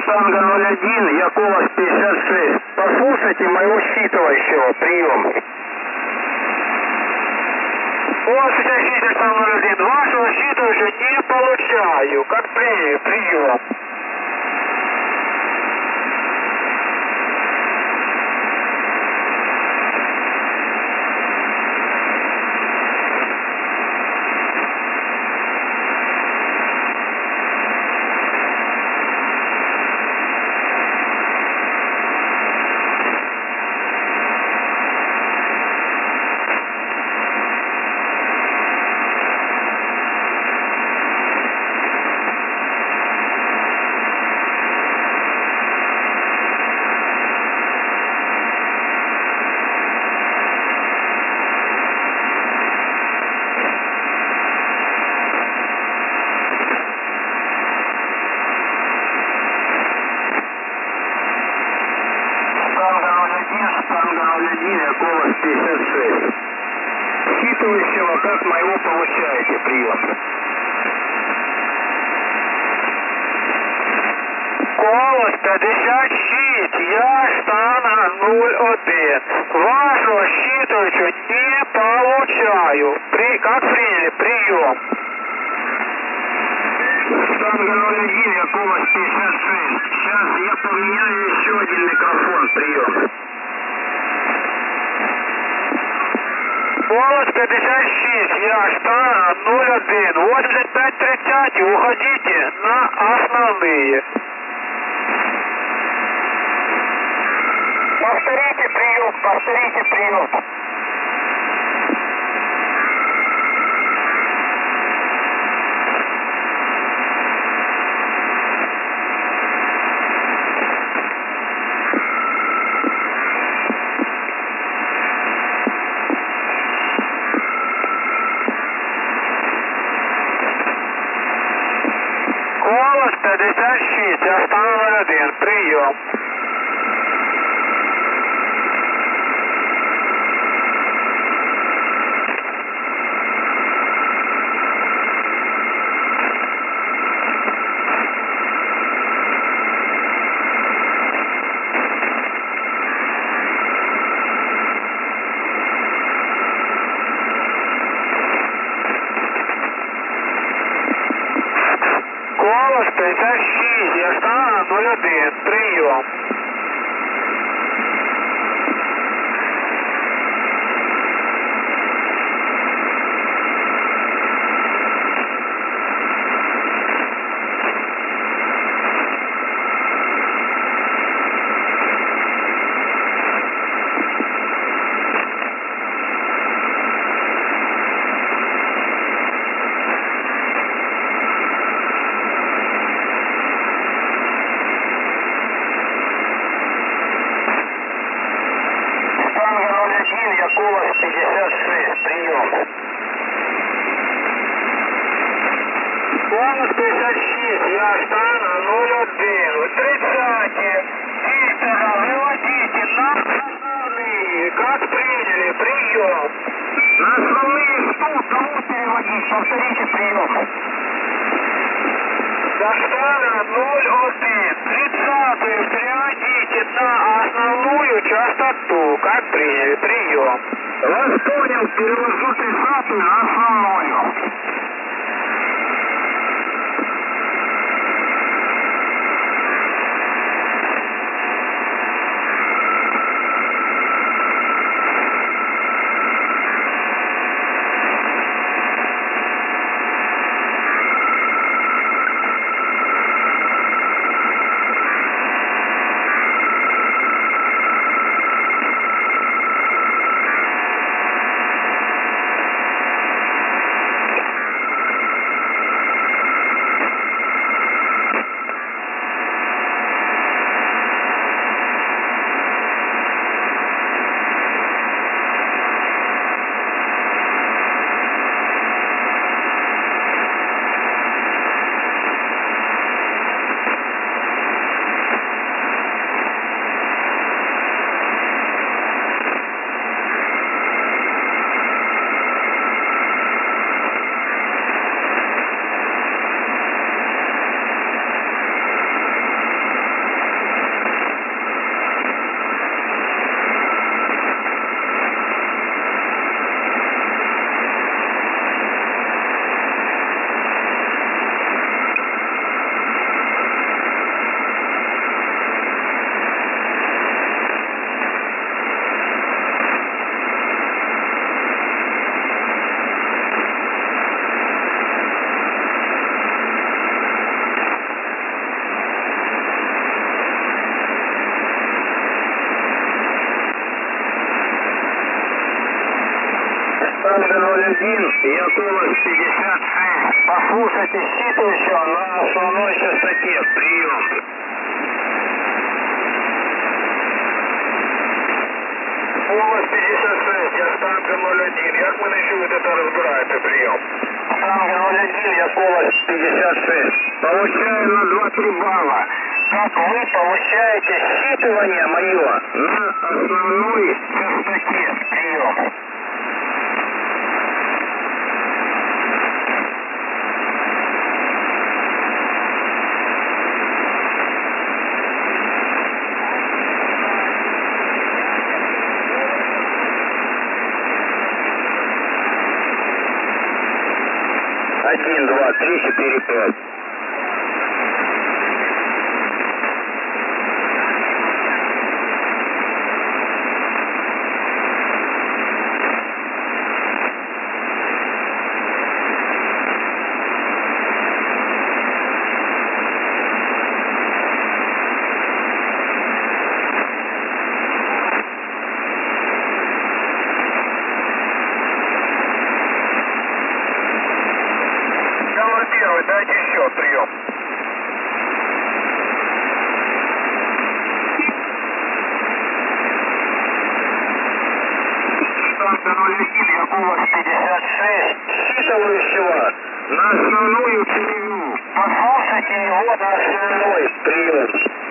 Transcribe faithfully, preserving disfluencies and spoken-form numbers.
Танго ноль один, Якова пятьдесят шесть. Послушайте моего считывающего. Прием. Голос пятьдесят шесть, Танго ноль один. Вашего считывающего не получаю. Как приняли? Прием. Танго ноль один, Якова пятьдесят шесть. Считывающего как моего получаете. Прием. Голос п'ятдесят шість, я Штанга нуль один. Вашего считывающего не получаю. При... Как приняли? Прием. Танго ноль один, Якова пятьдесят шесть. Сейчас я поменяю еще один микрофон. Прием. Голос пятьдесят шесть, я Штанга ноль один. восемьдесят пять тридцать, уходите на основные. Повторите прием, повторите прием. Голос п'ятдесят шість, я Штанга ноль один. Прием. Голос п'ятдесят шість, я Штанга ноль один. Прием. Якова пятьдесят шесть. Прием. Голос п'ятдесят шість, я Штанга ноль один. Вы тридцать. Диктора выводите на основные. Как приняли? Прием. На основные что? Кому переводить? Повторите прием. До Штанга ноль один. тридцатую переводите на основную частоту. Как приняли? Прием. Вас понял, перевожу тридцатую на основную. Танго ноль один, я голос пятьдесят шесть. Послушайте считывающего на основной частоте. Прием. Голос п'ятдесят шість, я станція ноль один. Як ви не чуєте та розбираєте прийом? Танго ноль один, я голос пятьдесят шесть. Получаю на два-три балла. Как вы получаете считывание мое на основной частоте? Прием. Один, два, три, четыре, пять. Номер первый, дайте счет, прием. Станция ноль один, я голос пятьдесят шесть. Считывающего на основную целевую. Послушайте его на основной. Прием.